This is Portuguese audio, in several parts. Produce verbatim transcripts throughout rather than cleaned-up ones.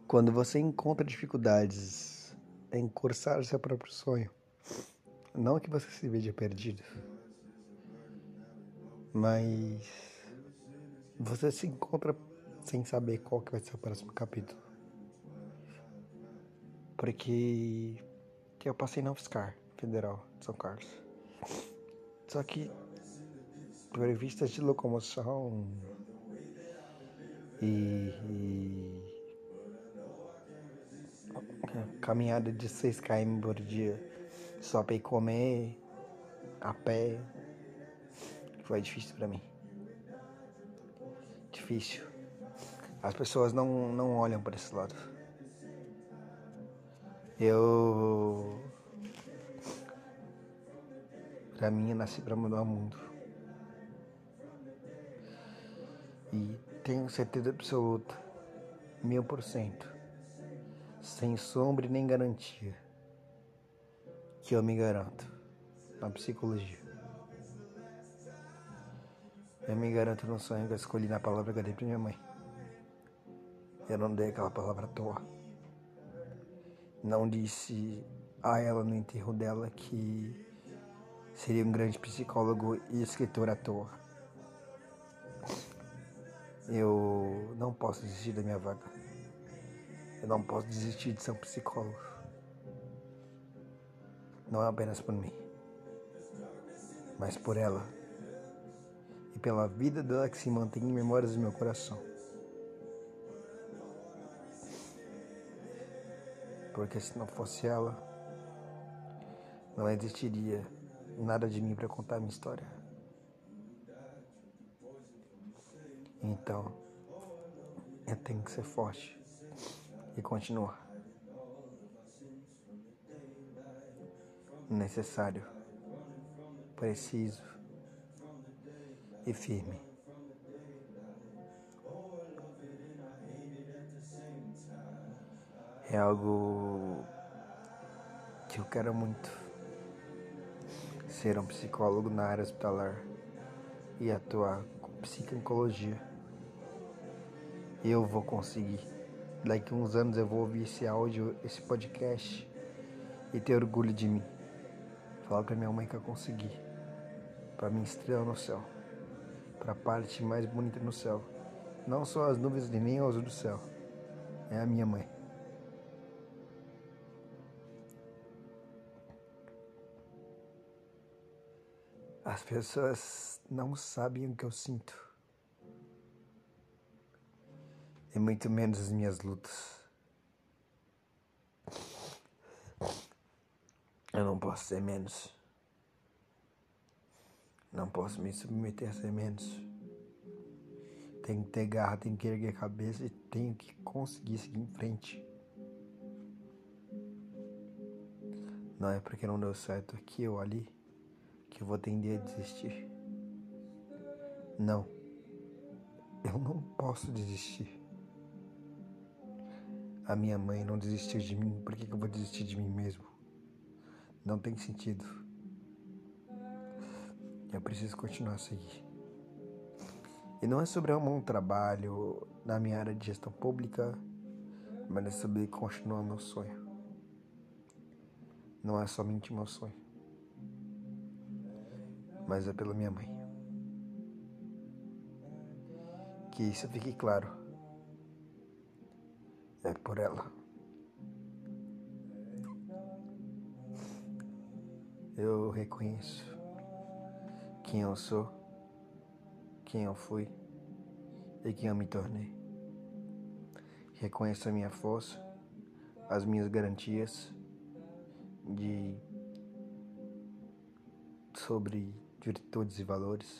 Quando você encontra dificuldades em cursar seu próprio sonho, não que você se veja perdido, mas você se encontra sem saber qual que vai ser o próximo capítulo. Porque eu passei na UFSCar Federal de São Carlos. Só que por vistas de locomoção e, e caminhada de seis quilômetros por dia só para ir comer a pé, foi difícil para mim. Difícil. As pessoas não, não olham para esse lado. Eu, pra mim, eu nasci para mudar o mundo. E tenho certeza absoluta, mil por cento, sem sombra nem garantia, que eu me garanto na psicologia. Eu me garanto no sonho que eu escolhi na palavra que eu dei pra minha mãe. Eu não dei aquela palavra à toa. Não disse a ela no enterro dela que seria um grande psicólogo e escritor à toa. Eu não posso desistir da minha vaga. Eu não posso desistir de ser um psicólogo. Não é apenas por mim, mas por ela. E pela vida dela que se mantém em memórias do meu coração. Porque se não fosse ela, não existiria nada de mim para contar a minha história. Então, eu tenho que ser forte e continuar. Necessário, preciso e firme. É algo que eu quero muito. Ser um psicólogo na área hospitalar e atuar com psico-oncologia. Eu vou conseguir. Daqui a uns anos eu vou ouvir esse áudio, esse podcast e ter orgulho de mim. Falar pra minha mãe que eu consegui. Pra minha estrela no céu. Pra parte mais bonita no céu. Não só as nuvens e nem o azul do céu. É a minha mãe. As pessoas não sabem o que eu sinto. E muito menos as minhas lutas. Eu não posso ser menos. Não posso me submeter a ser menos. Tenho que ter garra, tenho que erguer a cabeça e tenho que conseguir seguir em frente. Não é porque não deu certo aqui ou ali que eu vou tender a desistir. Não. Eu não posso desistir. A minha mãe não desistiu de mim, por que eu vou desistir de mim mesmo? Não tem sentido. Eu preciso continuar a seguir. E não é sobre arrumar um trabalho na minha área de gestão pública, mas é sobre continuar meu sonho. Não é somente meu sonho, mas é pela minha mãe. Que isso fique claro. É por ela. Eu reconheço quem eu sou, quem eu fui e quem eu me tornei. Reconheço a minha força, as minhas garantias de sobre virtudes e valores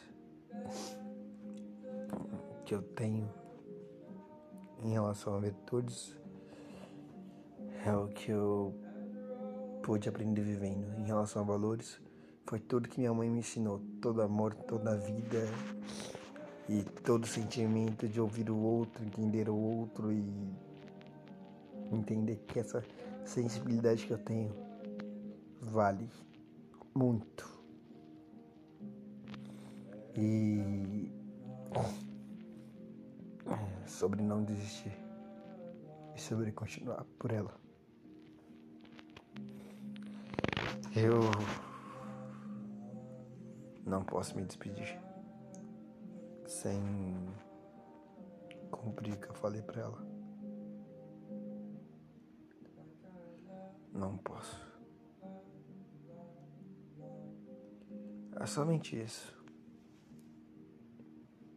que eu tenho em relação a virtudes. É o que eu pude aprender vivendo. Em relação a valores, foi tudo que minha mãe me ensinou. Todo amor, toda a vida e todo sentimento de ouvir o outro, entender o outro e entender que essa sensibilidade que eu tenho vale muito. E sobre não desistir. sobre continuar por ela. Eu não posso me despedir sem cumprir o que eu falei pra ela. Não posso. É somente isso.